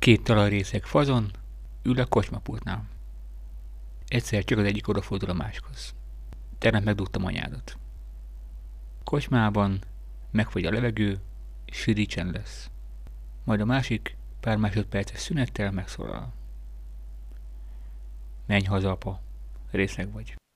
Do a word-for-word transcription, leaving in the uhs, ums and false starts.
Két talajrészeg fazon ül a kocsmapultnál. Egyszer csak az egyik odafordul a másikhoz. Tegnap megdugtam anyádat. Kocsmában megfogy a levegő, és sűrű csend lesz. Majd a másik pár másodperces szünettel megszólal. Menj haza, apa, részeg vagy.